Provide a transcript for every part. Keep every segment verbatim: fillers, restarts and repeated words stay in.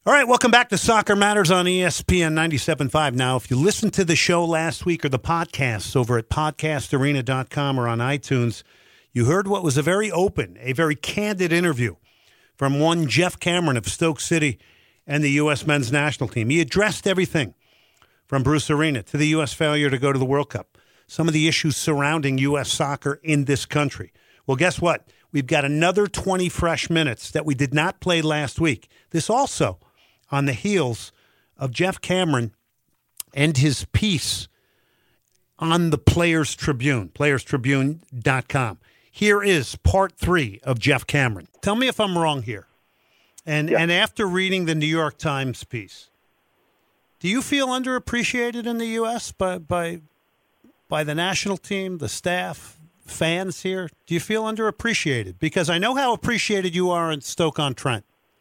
All right, welcome back to Soccer Matters on E S P N ninety-seven point five. Now, if you listened to the show last week or the podcasts over at podcast arena dot com or on iTunes, you heard what was a very open, a very candid interview from one Jeff Cameron of Stoke City and the U S men's national team. He addressed everything from Bruce Arena to the U S failure to go to the World Cup, some of the issues surrounding U S soccer in this country. Well, guess what? We've got another twenty fresh minutes that we did not play last week. This also on the heels of Jeff Cameron and his piece on the Players Tribune, players tribune dot com. Here is part three of Jeff Cameron. Tell me if I'm wrong here. And yeah. and after reading the New York Times piece, do you feel underappreciated in the U S by by by the national team, the staff, fans here? Do you feel underappreciated? Because I know how appreciated you are in Stoke-on-Trent.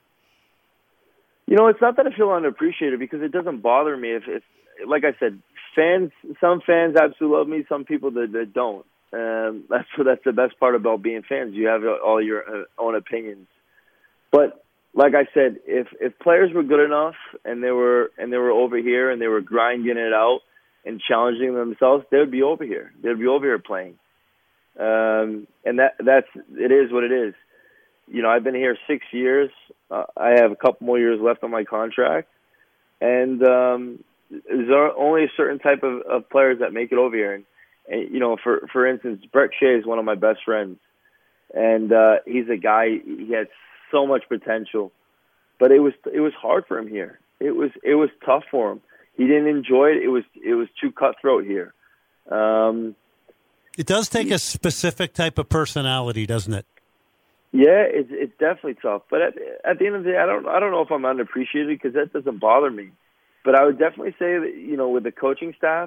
You know, it's not that I feel underappreciated because it doesn't bother me. If, if like I said, fans, some fans absolutely love me, some people that, that don't. Um, that's that's the best part about being fans. You have all your uh, own opinions. But like I said, if if players were good enough and they were and they were over here and they were grinding it out and challenging themselves, they would be over here. They'd be over here playing. Um, and that that's it is what it is. You know, I've been here six years. Uh, I have a couple more years left on my contract. And um, there's only a certain type of, of players that make it over here. And, and, you know, for, for instance, Brek Shea is one of my best friends. And uh, he's a guy, he had so much potential. But it was it was hard for him here. It was it was tough for him. He didn't enjoy it. It was, it was too cutthroat here. Um, it does take a specific type of personality, doesn't it? Yeah, it's it's definitely tough. But at, at the end of the day, I don't I don't know if I'm underappreciated because that doesn't bother me. But I would definitely say that, you know, with the coaching staff,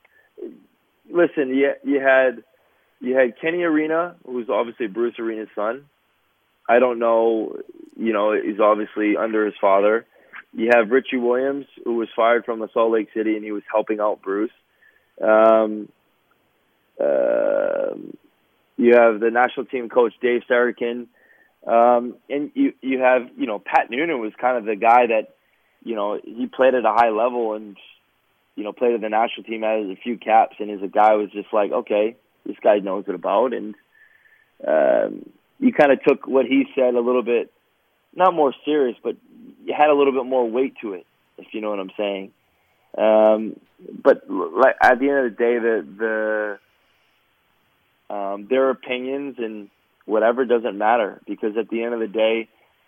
listen, you you had you had Kenny Arena, who's obviously Bruce Arena's son. I don't know, you know, he's obviously under his father. You have Richie Williams, who was fired from the Salt Lake City, and he was helping out Bruce. Um, uh, You have the national team coach, Dave Sarakin. Um, and you, you have, you know, Pat Noonan was kind of the guy that, you know, he played at a high level and, you know, played at the national team, had a few caps, and as a guy was just like, okay, this guy knows it about. And um, you kind of took what he said a little bit, not more serious, but you had a little bit more weight to it, if you know what I'm saying. Um, but like, at the end of the day, the, the, Um, their opinions and whatever doesn't matter because at the end of the day,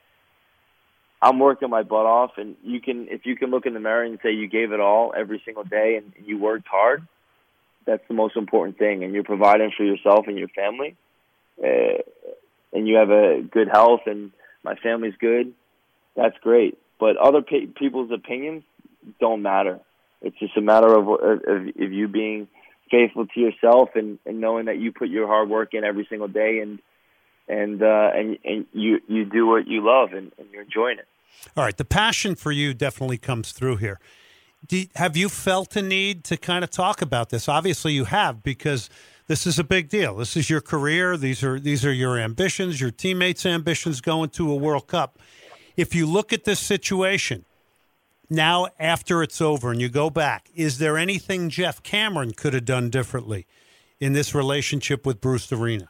I'm working my butt off, and you can if you can look in the mirror and say you gave it all every single day and you worked hard, that's the most important thing, and you're providing for yourself and your family, uh, and you have a good health and my family's good, that's great. But other pe- people's opinions don't matter. It's just a matter of, of, of you being faithful to yourself and, and knowing that you put your hard work in every single day and and uh, and, and you, you do what you love and, and you're enjoying it. All right, the passion for you definitely comes through here. Do you, have you felt a need to kind of talk about this? Obviously you have, because this is a big deal. This is your career. These are these are your ambitions, your teammates' ambitions going to a World Cup. If you look at this situation now, after it's over and you go back, is there anything Jeff Cameron could have done differently in this relationship with Bruce Arena?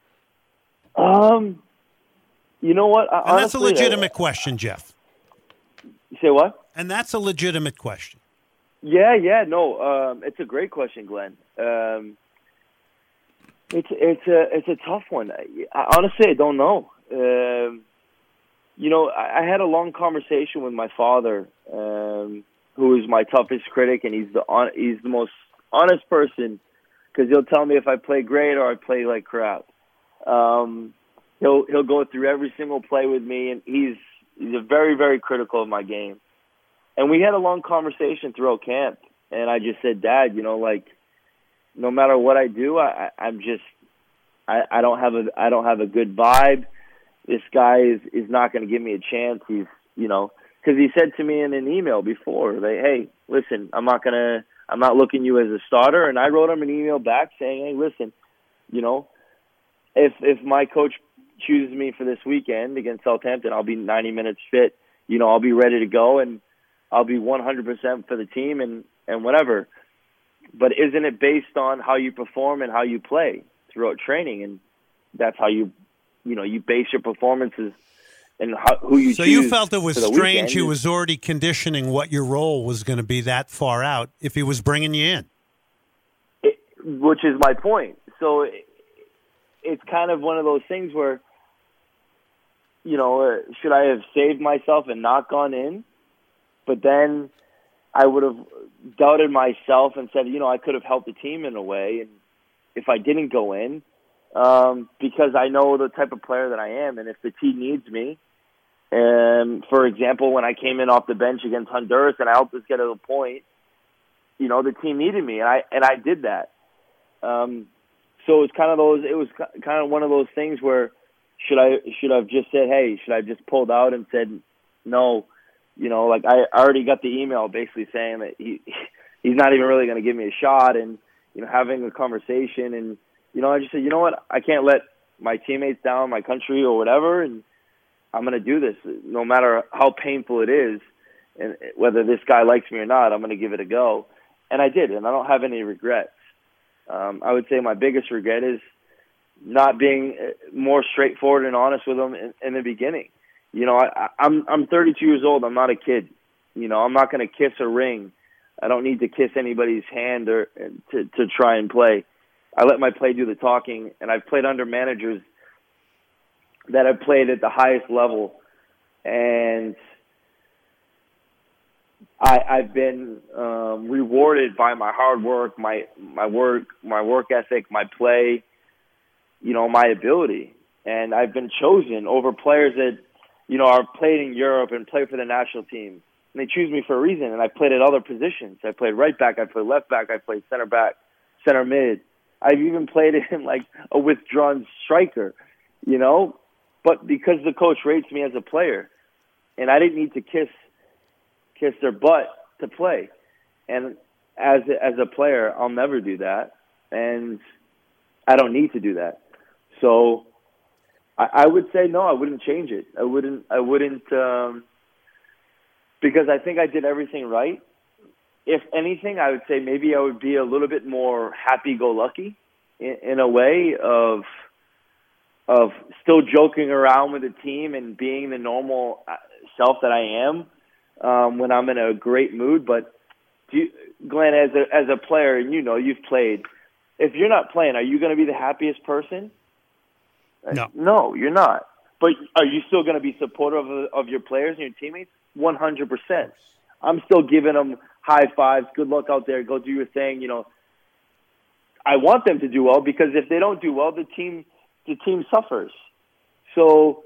Um, you know what? I, and that's honestly, a legitimate I, question, Jeff. You say what? And that's a legitimate question. Yeah, yeah, no, um, it's a great question, Glenn. Um, it's it's a it's a tough one. I, honestly, I don't know. Um, You know, I had a long conversation with my father, um, who is my toughest critic, and he's the on, he's the most honest person because he'll tell me if I play great or I play like crap. Um, he'll he'll go through every single play with me, and he's he's a very very critical of my game. And we had a long conversation throughout camp, and I just said, Dad, you know, like no matter what I do, I, I I'm just I, I don't have a I don't have a good vibe. This guy is, is not going to give me a chance. He's, you know, because he said to me in an email before, like, hey, listen, I'm not going to, I'm not looking you as a starter. And I wrote him an email back saying, hey, listen, you know, if if my coach chooses me for this weekend against Southampton, I'll be ninety minutes fit. you know, I'll be ready to go and I'll be one hundred percent for the team and, and whatever. But isn't it based on how you perform and how you play throughout training? And that's how you, you know, you base your performances and how, who you so choose. So you felt it was strange he was already conditioning what your role was going to be that far out if he was bringing you in. It, which is my point. So it, it's kind of one of those things where, you know, uh, should I have saved myself and not gone in? But then I would have doubted myself and said, you know, I could have helped the team in a way. And if I didn't go in, um, because I know the type of player that I am, and if the team needs me, and for example, when I came in off the bench against Honduras and I helped us get to the point, you know, the team needed me, and I and I did that. Um, so it's kind of those. It was kind of one of those things where should I should I have just said, hey, should I have just pulled out and said no? You know, like I already got the email basically saying that he he's not even really going to give me a shot, and you know, having a conversation, and you know, I just said, you know what, I can't let my teammates down, my country or whatever, and I'm going to do this no matter how painful it is, and whether this guy likes me or not, I'm going to give it a go. And I did, and I don't have any regrets. Um, I would say my biggest regret is not being more straightforward and honest with them in, in the beginning. You know, I, I'm I'm thirty-two years old. I'm not a kid. You know, I'm not going to kiss a ring. I don't need to kiss anybody's hand or to to try and play. I let my play do the talking, and I've played under managers that have played at the highest level, and I, I've been um, rewarded by my hard work, my my work, my work ethic, my play, you know, my ability, and I've been chosen over players that, you know, are played in Europe and play for the national team. And they choose me for a reason, and I played at other positions. I played right back, I played left back, I played center back, center mid. I've even played in like a withdrawn striker, you know. But because the coach rates me as a player, and I didn't need to kiss kiss their butt to play. And as as a player, I'll never do that, and I don't need to do that. So I, I would say no, I wouldn't change it. I wouldn't. I wouldn't um, because I think I did everything right. If anything, I would say maybe I would be a little bit more happy-go-lucky in, in a way of of still joking around with the team and being the normal self that I am um, when I'm in a great mood. But do you, Glenn, as a as a player, and you know you've played, if you're not playing, are you going to be the happiest person? No, no, you're not. But are you still going to be supportive of, of your players and your teammates? one hundred percent. I'm still giving them high fives. Good luck out there. Go do your thing. You know, I want them to do well because if they don't do well, the team the team suffers. So,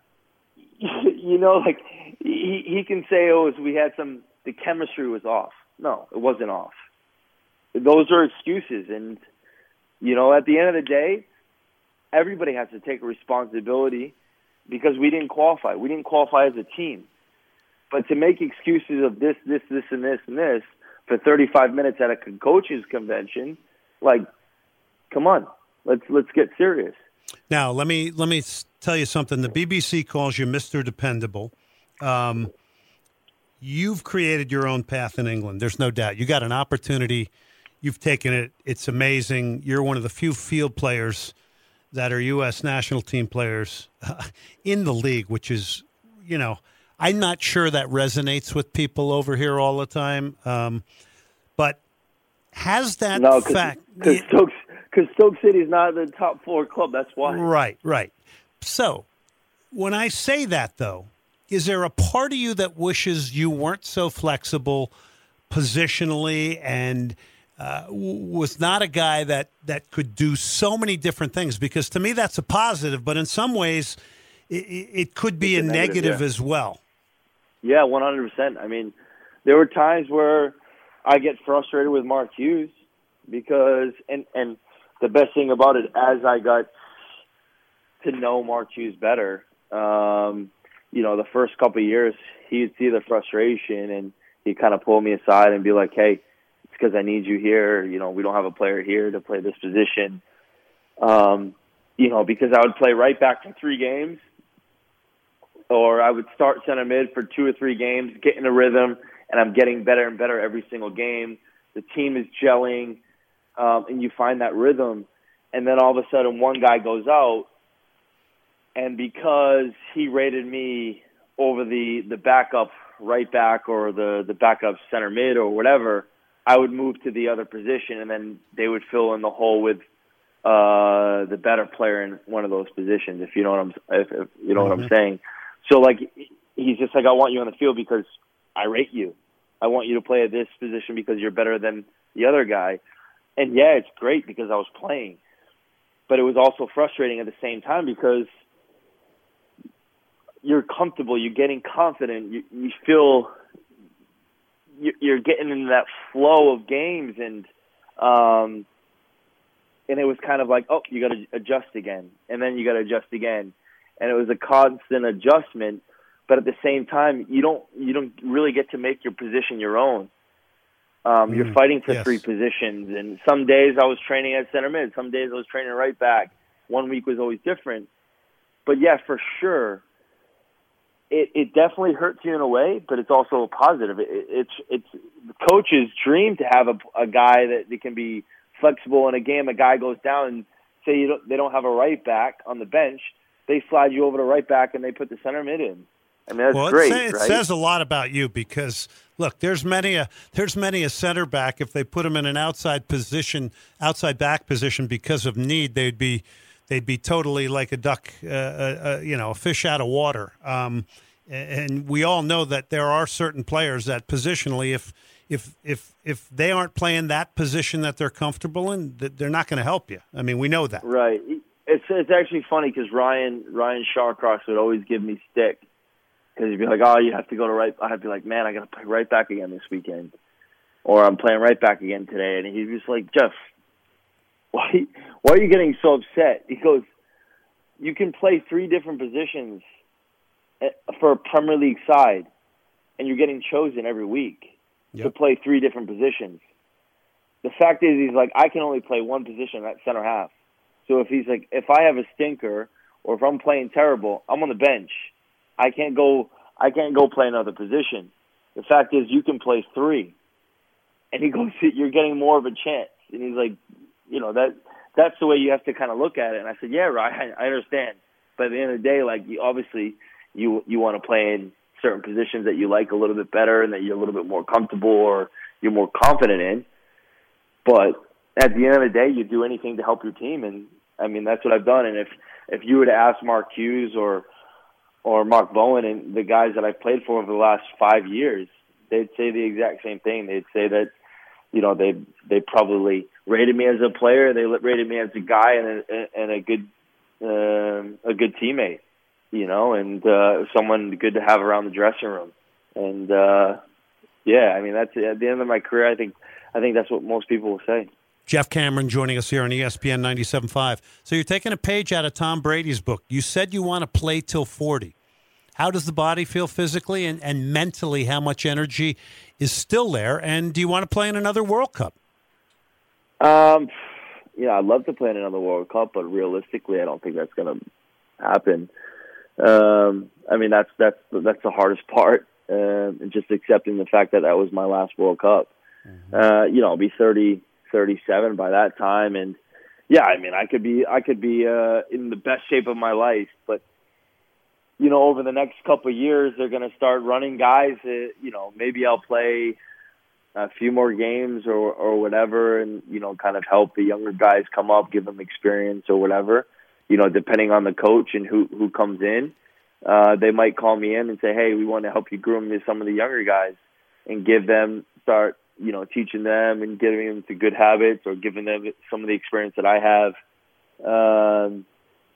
you know, like he he can say, "Oh, we had some the chemistry was off." No, it wasn't off. Those are excuses, and you know, at the end of the day, everybody has to take responsibility because we didn't qualify. We didn't qualify as a team. But to make excuses of this, this, this, and this, and this for thirty-five minutes at a coaches convention, like, come on, let's let's get serious. Now, let me let me tell you something. The B B C calls you Mister Dependable. Um, you've created your own path in England. There's no doubt. You got an opportunity. You've taken it. It's amazing. You're one of the few field players that are U S national team players uh, in the league, which is, you know, I'm not sure that resonates with people over here all the time. Um, but has that no, fact... Because Stoke, Stoke City's not the top four club, that's why. Right, right. So, when I say that, though, is there a part of you that wishes you weren't so flexible positionally and uh, was not a guy that, that could do so many different things? Because to me, that's a positive, but in some ways, it, it could be it's a, a negative, negative yeah. as well. Yeah, one hundred percent. I mean, there were times where I get frustrated with Mark Hughes because, and, and the best thing about it, as I got to know Mark Hughes better, um, you know, the first couple of years, he'd see the frustration and he'd kind of pull me aside and be like, hey, it's because I need you here. You know, we don't have a player here to play this position. Um, you know, because I would play right back for three games. or I would start center mid for two or three games, get in a rhythm, and I'm getting better and better every single game. The team is gelling, um, and you find that rhythm. And then all of a sudden one guy goes out, and because he rated me over the, the backup right back or the, the backup center mid or whatever, I would move to the other position, and then they would fill in the hole with uh, the better player in one of those positions, if you know what I'm, if, if you know mm-hmm. what I'm saying. So, like, he's just like, I want you on the field because I rate you. I want you to play at this position because you're better than the other guy. And, yeah, it's great because I was playing. But it was also frustrating at the same time because you're comfortable, you're getting confident, you, you feel you're getting into that flow of games, and um, and it was kind of like, oh, you got to adjust again, and then you got to adjust again, and it was a constant adjustment. But at the same time, you don't you don't really get to make your position your own. Um, mm, you're fighting for yes. three positions, and some days I was training at center mid, some days I was training right back. One week was always different. But yeah, for sure, it, it definitely hurts you in a way, but it's also a positive. It, it's it's the coach's dream to have a, a guy that, that can be flexible in a game. A guy goes down and say you don't, they don't have a right back on the bench, they slide you over to right back and they put the center mid in. I mean, that's well, great, it, say, it right? says a lot about you because, look, there's many a there's many a center back, if they put him in an outside position, outside back position because of need, they'd be they'd be totally like a duck, uh, uh, you know, a fish out of water. Um, and we all know that there are certain players that positionally, if if if if they aren't playing that position that they're comfortable in, they're not going to help you. I mean, we know that, right? It's it's actually funny because Ryan Ryan Shawcross would always give me stick. Because he'd be like, oh, you have to go to right. I'd be like, man, I got to play right back again this weekend. Or I'm playing right back again today. And he's just like, Jeff, why, why are you getting so upset? He goes, you can play three different positions for a Premier League side, and you're getting chosen every week yep. to play three different positions. The fact is, he's like, I can only play one position at center half. So if he's like, if I have a stinker or if I'm playing terrible, I'm on the bench. I can't go. I can't go play another position. The fact is, you can play three, and he goes, "You're getting more of a chance." And he's like, "You know that that's the way you have to kind of look at it." And I said, "Yeah, right. I, I understand." But at the end of the day, like you, obviously, you you want to play in certain positions that you like a little bit better and that you're a little bit more comfortable or you're more confident in. But at the end of the day, you do anything to help your team, and I mean that's what I've done. And if if you were to ask Mark Hughes or or Mark Bowen and the guys that I've played for over the last five years, they'd say the exact same thing. They'd say that, you know, they they probably rated me as a player, they rated me as a guy and a, and a good uh, a good teammate, you know, and uh, someone good to have around the dressing room. And uh, yeah, I mean, that's at the end of my career. I think I think that's what most people will say. Jeff Cameron joining us here on E S P N ninety-seven point five. So you're taking a page out of Tom Brady's book. You said you want to play till forty. How does the body feel physically and, and mentally? How much energy is still there? And do you want to play in another World Cup? Um, yeah, I'd love to play in another World Cup, but realistically, I don't think that's going to happen. Um, I mean, that's that's that's the hardest part, uh, just accepting the fact that that was my last World Cup. Mm-hmm. Uh, you know, I'll be thirty. thirty-seven by that time, and yeah, I mean, I could be, I could be uh, in the best shape of my life, but you know, over the next couple of years, they're going to start running guys. That, you know, maybe I'll play a few more games or or whatever, and you know, kind of help the younger guys come up, give them experience or whatever. You know, depending on the coach and who who comes in, uh, they might call me in and say, "Hey, we want to help you groom some of the younger guys and give them start." you know, teaching them and getting them to good habits or giving them some of the experience that I have. Um,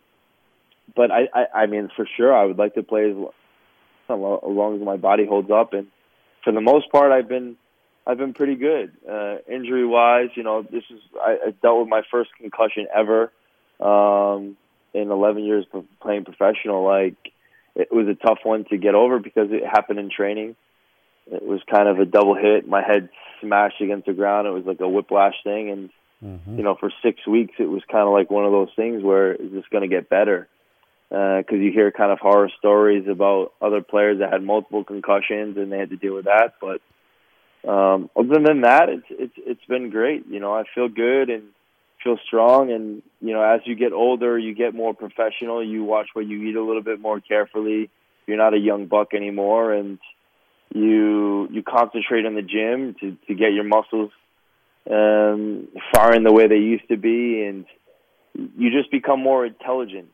but I, I, I mean, for sure, I would like to play as long, as long as my body holds up. And for the most part, I've been, I've been pretty good. Uh, injury wise, you know, this is, I, I dealt with my first concussion ever, um, in eleven years of playing professional. Like, it was a tough one to get over because it happened in training. It was kind of a double hit. My head smashed against the ground. It was like a whiplash thing. And, mm-hmm. you know, for six weeks, it was kind of like one of those things where it's just going to get better. because uh, you hear kind of horror stories about other players that had multiple concussions and they had to deal with that. But um, other than that, it's it's it's been great. You know, I feel good and feel strong. And you know, as you get older, you get more professional. You watch what you eat a little bit more carefully. You're not a young buck anymore, and you you concentrate in the gym to to get your muscles um, firing the way they used to be, and you just become more intelligent.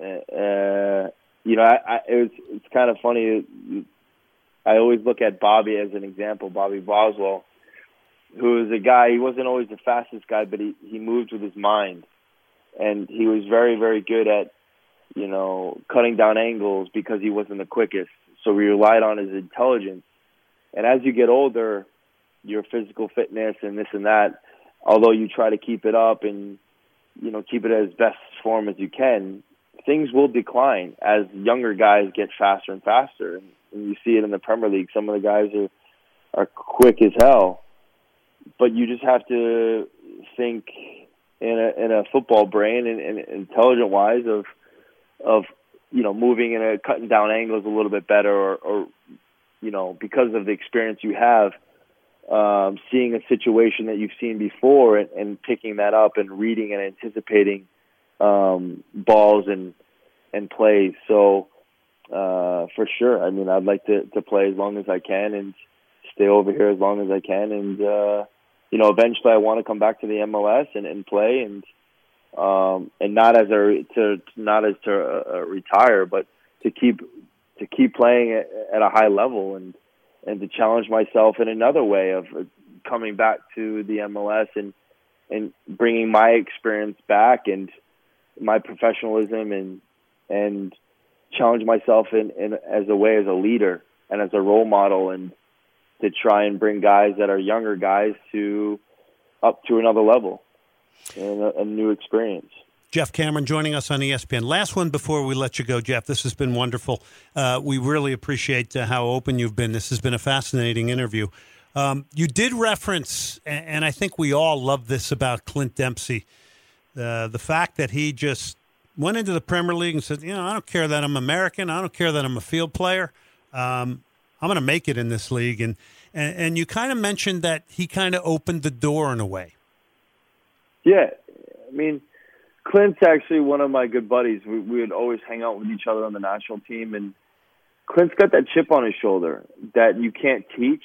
Uh, you know, I, I, it was, it's kind of funny. I always look at Bobby as an example, Bobby Boswell, who was a guy, he wasn't always the fastest guy, but he, he moved with his mind. And he was very, very good at, you know, cutting down angles because he wasn't the quickest. So we relied on his intelligence. And as you get older, your physical fitness and this and that, although you try to keep it up and, you know, keep it as best form as you can, things will decline as younger guys get faster and faster. And, and you see it in the Premier League. Some of the guys are, are quick as hell. But you just have to think in a, in a football brain and, and intelligent-wise of, of, you know, moving and uh, cutting down angles a little bit better or, or, you know, because of the experience you have, um, seeing a situation that you've seen before and, and picking that up and reading and anticipating um, balls and and plays. So uh, for sure, I mean, I'd like to, to play as long as I can and stay over here as long as I can. And, uh, you know, eventually I want to come back to the M L S and, and play and um, and not as a to not as to uh, retire, but to keep to keep playing at, at a high level and and to challenge myself in another way of coming back to the M L S and and bringing my experience back and my professionalism and and challenge myself in, in as a way as a leader and as a role model and to try and bring guys that are younger guys to up to another level and a, a new experience. Jeff Cameron joining us on E S P N. Last one before we let you go, Jeff. This has been wonderful. Uh, we really appreciate uh, how open you've been. This has been a fascinating interview. Um, you did reference, and, and I think we all love this about Clint Dempsey, uh, the fact that he just went into the Premier League and said, you know, I don't care that I'm American. I don't care that I'm a field player. Um, I'm going to make it in this league. And, and, and you kind of mentioned that he kind of opened the door in a way. Yeah. I mean, Clint's actually one of my good buddies. We, we would always hang out with each other on the national team. And Clint's got that chip on his shoulder that you can't teach.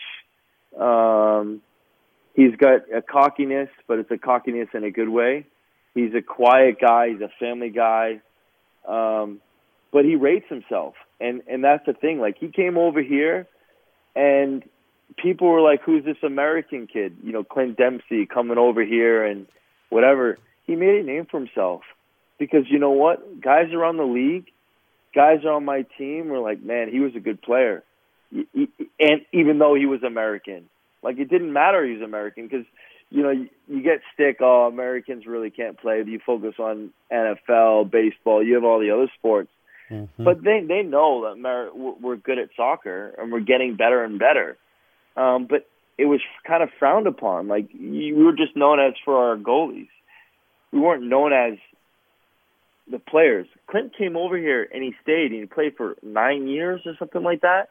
Um, he's got a cockiness, but it's a cockiness in a good way. He's a quiet guy. He's a family guy. Um, but he rates himself. And, and that's the thing. Like, he came over here, and people were like, who's this American kid? You know, Clint Dempsey coming over here and whatever. He made a name for himself. Because you know what? Guys around the league, guys on my team were like, man, he was a good player. And even though he was American. Like, it didn't matter he was American because, you know, you, you get stick, oh, Americans really can't play. You focus on N F L, baseball. You have all the other sports. Mm-hmm. But they they know that Amer- we're good at soccer and we're getting better and better. Um, but it was kind of frowned upon. Like, we were just known as for our goalies. We weren't known as the players. Clint came over here and he stayed and he played for nine years or something like that.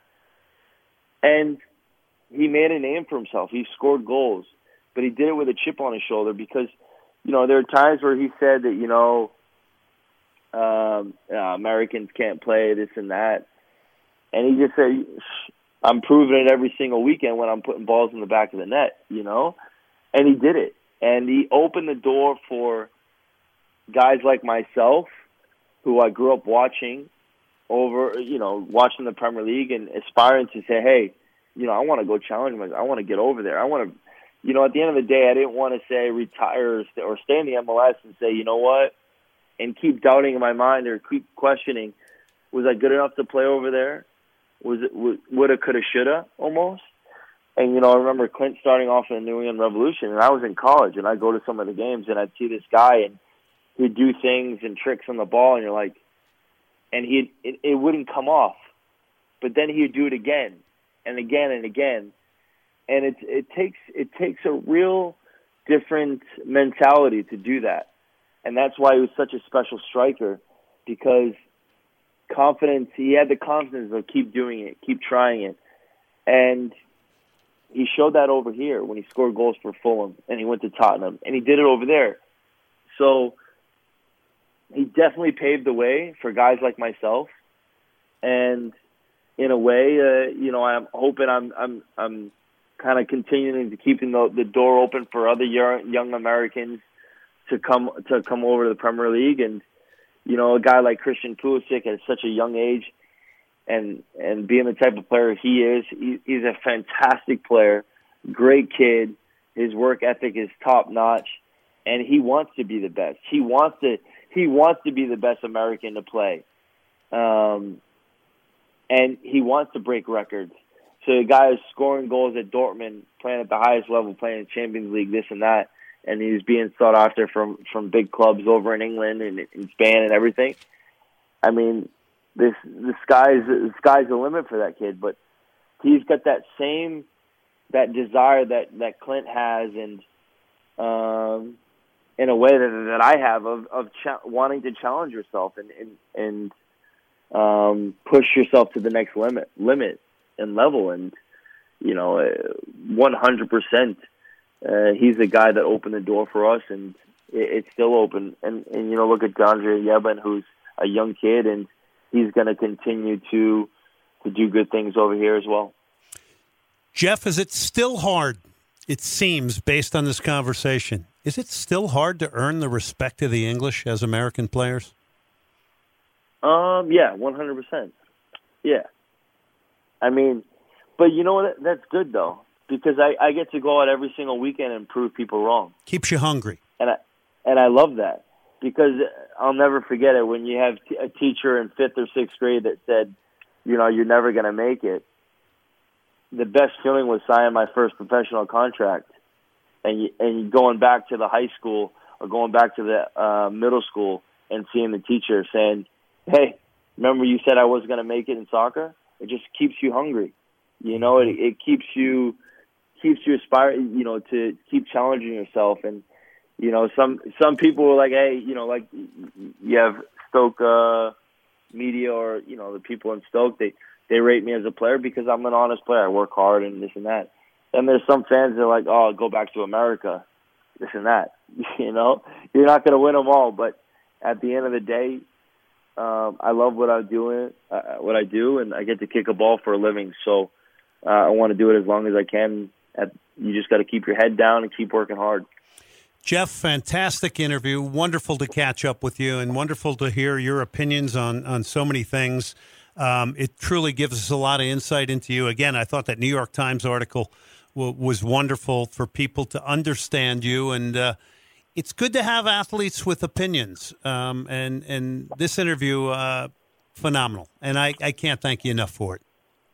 And he made a name for himself. He scored goals. But he did it with a chip on his shoulder because, you know, there are times where he said that, you know, um, uh, Americans can't play this and that. And he just said, I'm proving it every single weekend when I'm putting balls in the back of the net, you know? And he did it. And he opened the door for guys like myself, who I grew up watching over, you know, watching the Premier League and aspiring to say, hey, you know, I want to go challenge myself. I want to get over there. I want to, you know, at the end of the day, I didn't want to say retire or stay, or stay in the M L S and say, you know what, and keep doubting in my mind or keep questioning, was I good enough to play over there? Was it woulda, coulda, shoulda almost? And, you know, I remember Clint starting off in the New England Revolution, and I was in college, and I'd go to some of the games, and I'd see this guy, and he'd do things and tricks on the ball, and you're like, and he it, it wouldn't come off. But then he'd do it again and again and again. And it it takes it takes a real different mentality to do that. And that's why he was such a special striker, because confidence. He had the confidence of keep doing it, keep trying it. And he showed that over here when he scored goals for Fulham and he went to Tottenham. And he did it over there. So he definitely paved the way for guys like myself. And in a way, uh, you know, I'm hoping I'm I'm I'm kind of continuing to keeping the, the door open for other young, young Americans to come to come over to the Premier League. And you know, a guy like Christian Pulisic at such a young age, and and being the type of player he is, he, he's a fantastic player, great kid. His work ethic is top notch, and he wants to be the best. He wants to he wants to be the best American to play. Um, And he wants to break records. So the guy is scoring goals at Dortmund, playing at the highest level, playing in Champions League, this and that, and he's being sought after from, from big clubs over in England and in Spain and everything. I mean, this the sky's the sky's the limit for that kid. But he's got that same that desire that, that Clint has, and um, in a way that that I have of of cha- wanting to challenge yourself and and. and Um, push yourself to the next limit, limit and level, and you know, one hundred percent. He's the guy that opened the door for us, and it, it's still open. And, and you know, look at DeAndre Yebben, who's a young kid, and he's going to continue to to do good things over here as well. Jeff, is it still hard? It seems, based on this conversation, is it still hard to earn the respect of the English as American players? Um, yeah, one hundred percent. Yeah. I mean, but you know what? That's good, though, because I, I get to go out every single weekend and prove people wrong. Keeps you hungry. And I, and I love that, because I'll never forget it when you have t- a teacher in fifth or sixth grade that said, you know, you're never going to make it. The best feeling was signing my first professional contract, and you, and going back to the high school or going back to the uh, middle school and seeing the teacher saying, hey, remember you said I was going to make it in soccer? It just keeps you hungry. You know, it, it keeps you keeps you aspiring, you know, to keep challenging yourself. And, you know, some some people were like, hey, you know, like you have Stoke uh, media or, you know, the people in Stoke, they, they rate me as a player because I'm an honest player. I work hard and this and that. Then there's some fans that are like, oh, go back to America, this and that. You know, you're not going to win them all. But at the end of the day, Um, I love what I do, uh, what I do, and I get to kick a ball for a living. So uh, I want to do it as long as I can. At, you just got to keep your head down and keep working hard. Jeff, fantastic interview. Wonderful to catch up with you, and wonderful to hear your opinions on, on so many things. Um, it truly gives us a lot of insight into you. Again, I thought that New York Times article w- was wonderful for people to understand you, and uh, it's good to have athletes with opinions, um, and and this interview, uh, phenomenal. And I, I can't thank you enough for it.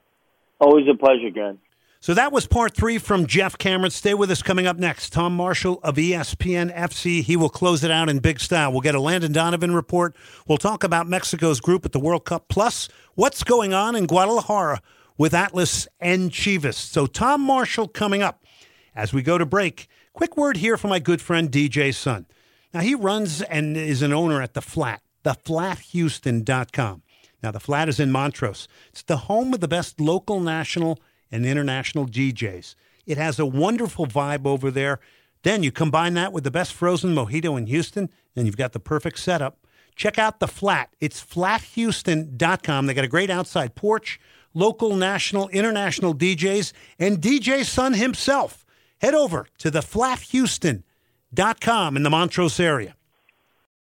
Always a pleasure, Glenn. So that was part three from Jeff Cameron. Stay with us. Coming up next, Tom Marshall of E S P N F C. He will close it out in big style. We'll get a Landon Donovan report. We'll talk about Mexico's group at the World Cup, plus what's going on in Guadalajara with Atlas and Chivas. So Tom Marshall coming up. As we go to break, quick word here from my good friend D J Sun. Now, he runs and is an owner at The Flat, the flat houston dot com. Now, The Flat is in Montrose. It's the home of the best local, national, and international D Js. It has a wonderful vibe over there. Then you combine that with the best frozen mojito in Houston, and you've got the perfect setup. Check out The Flat. It's flat houston dot com. They got a great outside porch, local, national, international D Js, and D J Sun himself. Head over to the flat houston dot com in the Montrose area.